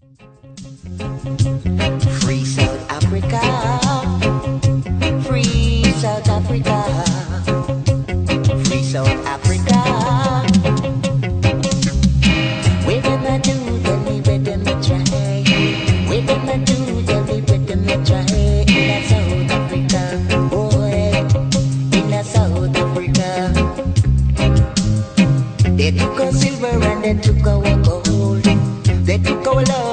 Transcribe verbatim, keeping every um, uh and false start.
Free South Africa, free South Africa, free South Africa. We gonna do, then we let them try. We gonna do, then we let them try. In a South Africa, boy, in a South Africa. They took our silver and they took our gold. They took our love.